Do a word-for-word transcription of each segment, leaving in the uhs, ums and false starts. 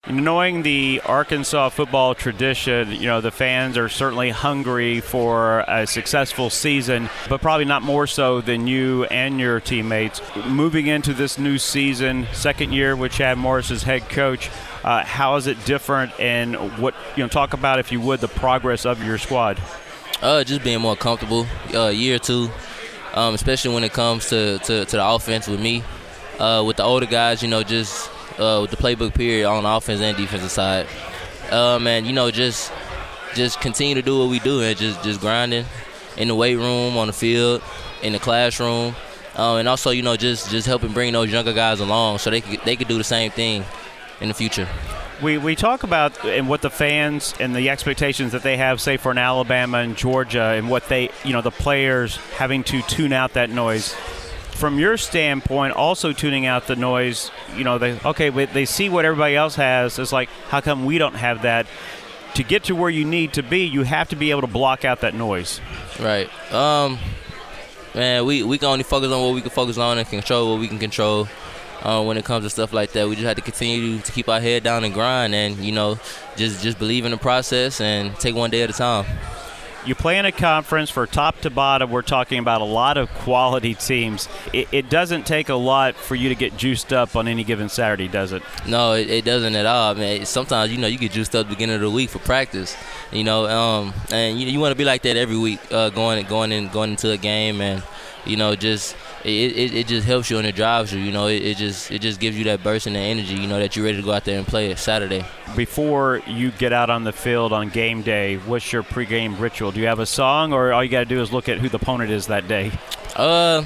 Knowing the Arkansas football tradition, you know, the fans are certainly hungry for a successful season, but probably not more so than you and your teammates. Moving into this new season, second year with Chad Morris as head coach, uh, how is it different, and what, you know, talk about, if you would, the progress of your squad? Uh, just being more comfortable, uh, year two, um, especially when it comes to, to, to the offense with me. Uh, with the older guys, you know, just uh, with the playbook period on the offense and defensive side. Um, and, you know, just just continue to do what we do and just, just grinding in the weight room, on the field, in the classroom. Um, and also, you know, just, just helping bring those younger guys along so they could, they could do the same thing in the future. We we talk about and what the fans and the expectations that they have, say, for an Alabama and Georgia, and what they, you know, the players having to tune out that noise. From your standpoint, also tuning out the noise, you know, they okay, they see what everybody else has. It's like, how come we don't have that? To get to where you need to be, you have to be able to block out that noise. Right. Um, man, we, we can only focus on what we can focus on and control what we can control. Uh, when it comes to stuff like that, we just have to continue to keep our head down and grind, and, you know, just just believe in the process and take one day at a time. You play in a conference for top to bottom. We're talking about a lot of quality teams. It, it doesn't take a lot for you to get juiced up on any given Saturday, does it? No, it, it doesn't at all, man. Sometimes, you know, you get juiced up at the beginning of the week for practice, you know, um, and you, you want to be like that every week, uh, going going in going into a game, and, you know, just it, it, it just helps you and it drives you. You know, it, it just it just gives you that burst and the energy, you know, that you're ready to go out there and play it Saturday. Before you get out on the field on game day, what's your pregame ritual? Do you have a song, or all you got to do is look at who the opponent is that day? Uh,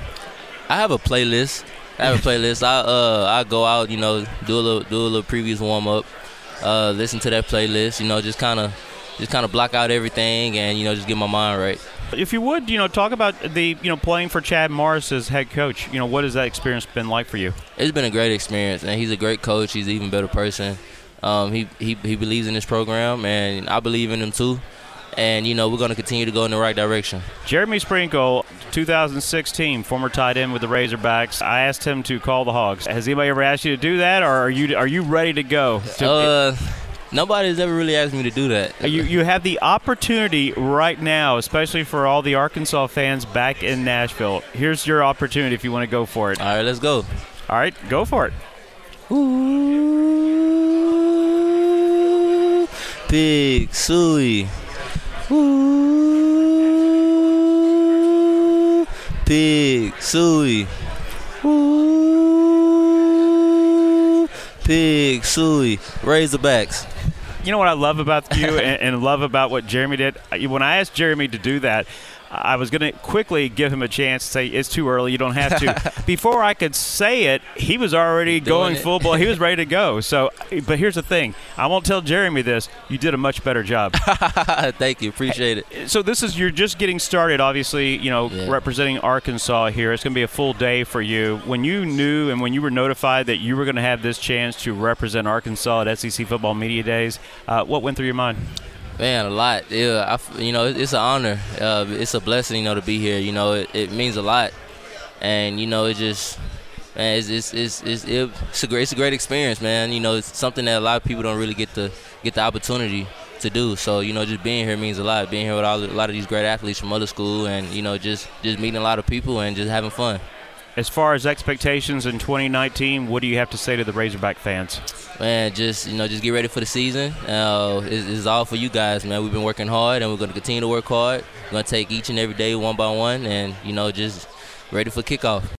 I have a playlist. I have a playlist. I uh I go out, you know, do a little do a little previous warm up, uh, listen to that playlist, you know, just kind of just kind of block out everything and, you know, just get my mind right. If you would, you know, talk about the, you know, playing for Chad Morris as head coach. You know, what has that experience been like for you? It's been a great experience, and he's a great coach. He's an even better person. Um, he, he he believes in this program, and I believe in him too. And, you know, we're going to continue to go in the right direction. Jeremy Sprinkle, two thousand sixteen, former tight end with the Razorbacks. I asked him to call the Hogs. Has anybody ever asked you to do that, or are you are you ready to go? To, uh, nobody's ever really asked me to do that. You you have the opportunity right now, especially for all the Arkansas fans back in Nashville. Here's your opportunity if you want to go for it. All right, let's go. All right, go for it. Ooh, Pig Sooie. Ooh, Pig Sooie. Ooh, Pig Sooie. Razorbacks. You know what I love about you and, and love about what Jeremy did? When I asked Jeremy to do that, I was going to quickly give him a chance to say, it's too early, you don't have to. Before I could say it, he was already going full ball. He was ready to go. So, but here's the thing. I won't tell Jeremy this. You did a much better job. Thank you. Appreciate it. So this is, you're just getting started, obviously, you know, yeah. representing Arkansas here. It's going to be a full day for you. When you knew and when you were notified that you were going to have this chance to represent Arkansas at S E C Football Media Days, uh, what went through your mind? Man, a lot. Yeah, I, you know, it's an honor. Uh, it's a blessing, you know, to be here. You know, it, it means a lot, and you know, it just, man, it's it's it's it's, it's a great it's a great experience, man. You know, it's something that a lot of people don't really get to get the opportunity to do. So, you know, just being here means a lot. Being here with all, a lot of these great athletes from other school, and you know, just just meeting a lot of people and just having fun. As far as expectations in twenty nineteen, what do you have to say to the Razorback fans? Man, just, you know, just get ready for the season. Uh, it's, it's all for you guys, man. We've been working hard, and we're going to continue to work hard. We're going to take each and every day one by one, and, you know, just ready for kickoff.